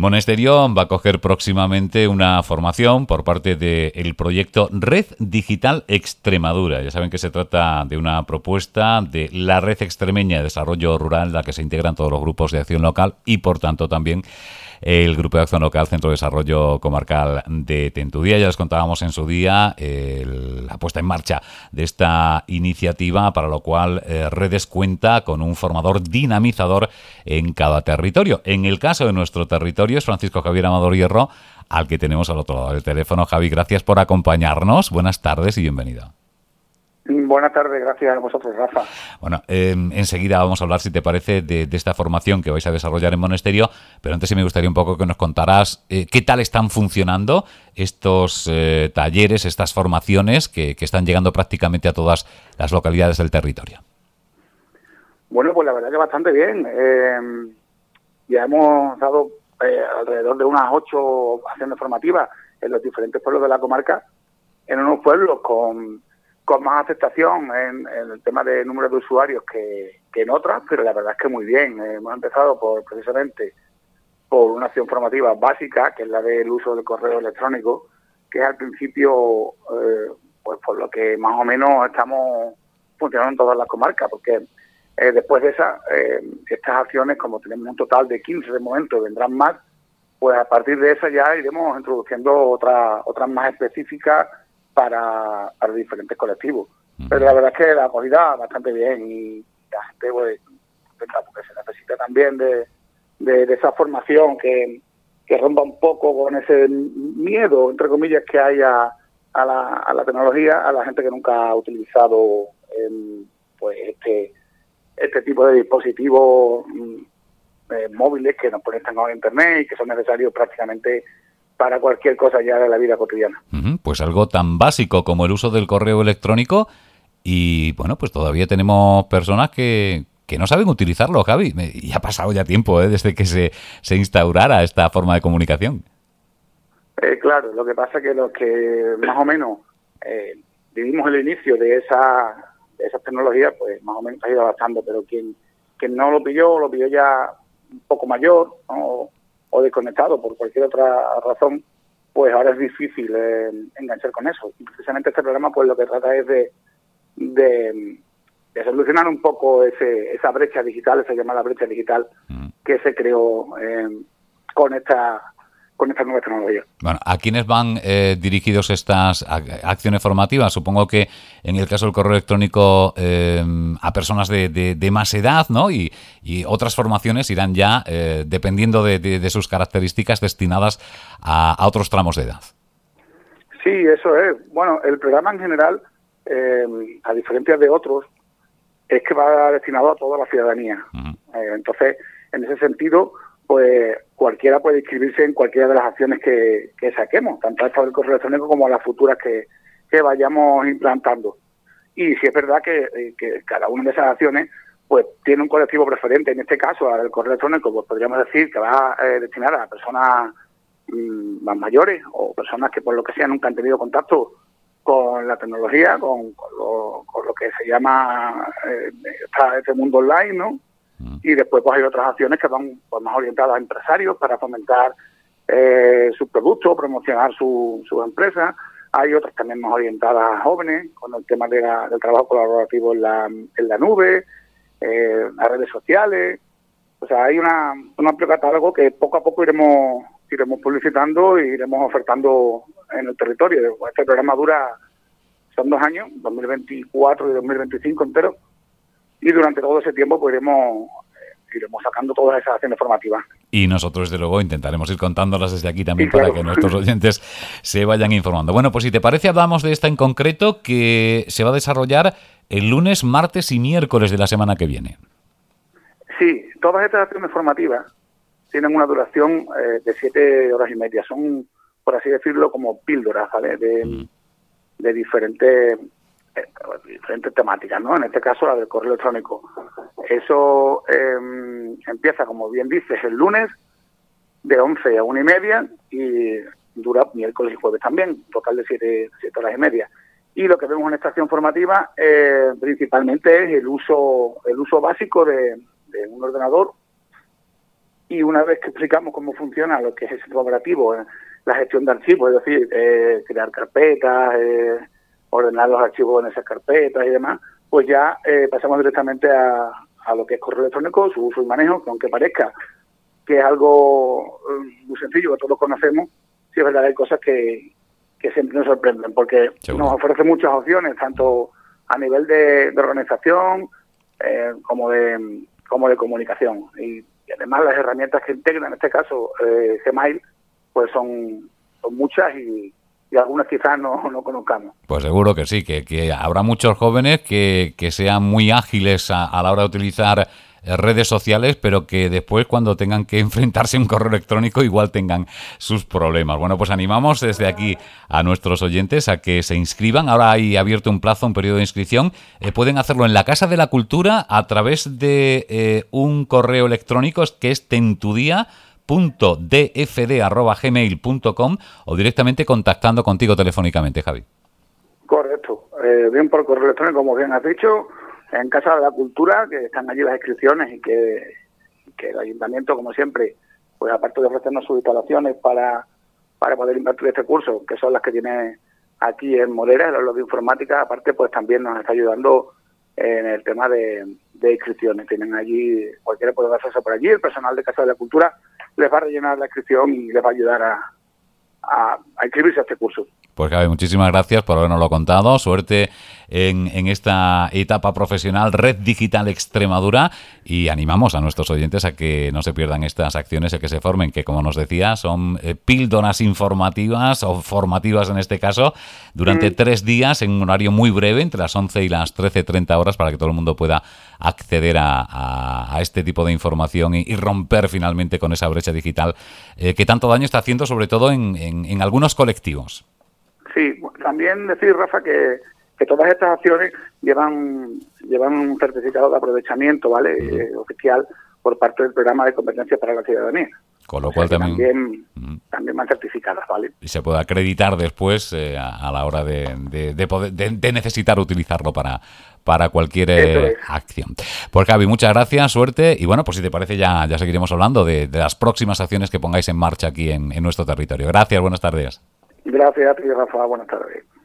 Monesterio va a coger próximamente una formación por parte del proyecto Red Digital Extremadura. Ya saben que se trata de una propuesta de la Red Extremeña de Desarrollo Rural, en la que se integran todos los grupos de acción local y, por tanto, también el Grupo de Acción Local Centro de Desarrollo Comarcal de Tentudía. Ya les contábamos en su día la puesta en marcha de esta iniciativa, para lo cual Redes cuenta con un formador dinamizador en cada territorio. En el caso de nuestro territorio es Francisco Javier Amador Hierro, al que tenemos al otro lado del teléfono. Javi, gracias por acompañarnos. Buenas tardes y bienvenido. Buenas tardes, gracias a vosotros, Rafa. Bueno, enseguida vamos a hablar, si te parece, de esta formación que vais a desarrollar en Monesterio, pero antes sí me gustaría un poco que nos contaras qué tal están funcionando estos talleres, estas formaciones que están llegando prácticamente a todas las localidades del territorio. Bueno, pues la verdad que bastante bien. Ya hemos dado alrededor de unas 8 acciones formativas en los diferentes pueblos de la comarca, en unos pueblos con más aceptación en el tema de número de usuarios que en otras, pero la verdad es que muy bien. Hemos empezado precisamente por una acción formativa básica, que es la del uso del correo electrónico, que es al principio pues por lo que más o menos estamos funcionando en todas las comarcas, porque después de estas acciones, como tenemos un total de 15 de momento, vendrán más, pues a partir de esas ya iremos introduciendo otras más específicas para diferentes colectivos. Pero la verdad es que la acogida bastante bien y la gente pues contenta, porque se necesita también de esa formación que rompa un poco con ese miedo, entre comillas, que hay a la tecnología, a la gente que nunca ha utilizado pues este tipo de dispositivos móviles que nos conectan con internet y que son necesarios prácticamente para cualquier cosa ya de la vida cotidiana. Pues algo tan básico como el uso del correo electrónico, y bueno, pues todavía tenemos personas que no saben utilizarlo, Javi. Y ha pasado ya tiempo desde que se instaurara esta forma de comunicación. Claro, lo que pasa es que los que más o menos vivimos el inicio de esas tecnologías, pues más o menos ha ido adaptando, pero quien no lo pilló ya un poco mayor, ¿no? O desconectado por cualquier otra razón, pues ahora es difícil enganchar con eso. Y precisamente este programa pues lo que trata es de solucionar un poco esa brecha digital, esa llamada brecha digital que se creó con esta nueva tecnología. Bueno, ¿a quiénes van dirigidos estas acciones formativas? Supongo que en el caso del correo electrónico a personas de más edad, ¿no? Y otras formaciones irán ya, dependiendo de sus características, destinadas a otros tramos de edad. Sí, eso es. Bueno, el programa en general, a diferencia de otros, es que va destinado a toda la ciudadanía. Entonces, en ese sentido, pues cualquiera puede inscribirse en cualquiera de las acciones que saquemos, tanto a esta del correo electrónico como a las futuras que vayamos implantando. Y si es verdad que cada una de esas acciones pues tiene un colectivo preferente. En este caso, al correo electrónico, pues podríamos decir que va destinada a personas más mayores o personas que por lo que sea nunca han tenido contacto con la tecnología, con lo que se llama este mundo online, ¿no? Y después pues hay otras acciones que van pues más orientadas a empresarios para fomentar sus productos, promocionar sus empresas. Hay otras también más orientadas a jóvenes, con el tema del trabajo colaborativo en la nube, las redes sociales. O sea, hay un amplio catálogo que poco a poco iremos publicitando e iremos ofertando en el territorio. Este programa son 2 años, 2024 y 2025 enteros, y durante todo ese tiempo pues iremos sacando todas esas acciones formativas. Y nosotros, desde luego, intentaremos ir contándolas desde aquí también, claro, para que nuestros oyentes se vayan informando. Bueno, pues si te parece, hablamos de esta en concreto, que se va a desarrollar el lunes, martes y miércoles de la semana que viene. Sí, todas estas acciones formativas tienen una duración de 7 horas y media. Son, por así decirlo, como píldoras, ¿vale? De diferentes temáticas, ¿no? En este caso, la del correo electrónico. Eso empieza, como bien dices, el lunes de 11 a 1:30 y dura miércoles y jueves también, total de 7 horas y media. Y lo que vemos en esta acción formativa principalmente es el uso básico de un ordenador y una vez que explicamos cómo funciona lo que es el sistema operativo, la gestión de archivos, es decir, crear carpetas, ordenar los archivos en esas carpetas y demás, pues ya pasamos directamente a lo que es correo electrónico, su uso y manejo, que aunque parezca que es algo muy sencillo, que todos conocemos, sí es verdad que hay cosas que siempre nos sorprenden, porque nos ofrece muchas opciones, tanto a nivel de organización como de comunicación. Y además las herramientas que integran, en este caso Gmail, pues son muchas y algunas quizás no conozcamos. Pues seguro que sí, que habrá muchos jóvenes que sean muy ágiles a la hora de utilizar redes sociales, pero que después cuando tengan que enfrentarse a un correo electrónico igual tengan sus problemas. Bueno, pues animamos desde aquí a nuestros oyentes a que se inscriban. Ahora hay abierto un plazo, un periodo de inscripción. Pueden hacerlo en la Casa de la Cultura a través de un correo electrónico que es tentudia.dfd@gmail.com o directamente contactando contigo telefónicamente, Javi. Correcto. Bien por correo electrónico, como bien has dicho, en Casa de la Cultura, que están allí las inscripciones y que el Ayuntamiento, como siempre, pues aparte de ofrecernos sus instalaciones para poder impartir este curso, que son las que tiene aquí en Morera, los de informática, aparte pues también nos está ayudando en el tema de inscripciones. Tienen allí, cualquiera puede hacerse por allí, el personal de Casa de la Cultura les va a rellenar la inscripción y les va a ayudar a inscribirse a este curso. Pues Javi, muchísimas gracias por habernoslo contado. Suerte en esta etapa profesional, Red Digital Extremadura, y animamos a nuestros oyentes a que no se pierdan estas acciones y que se formen, que como nos decía, son píldoras informativas o formativas en este caso, durante 3 días en un horario muy breve, entre las 11 y las 13:30 horas, para que todo el mundo pueda acceder a este tipo de información y romper finalmente con esa brecha digital que tanto daño está haciendo, sobre todo en algunos colectivos. Sí, también decir, Rafa, que todas estas acciones llevan un certificado de aprovechamiento, ¿vale? Oficial por parte del Programa de Competencias para la Ciudadanía. Con lo cual también van certificadas, ¿vale? Y se puede acreditar después a la hora de necesitar utilizarlo para cualquier acción. Pues Javi, muchas gracias, suerte, y bueno, pues si te parece ya seguiremos hablando de las próximas acciones que pongáis en marcha aquí en nuestro territorio. Gracias, buenas tardes. Gracias a ti, Rafa, buenas tardes.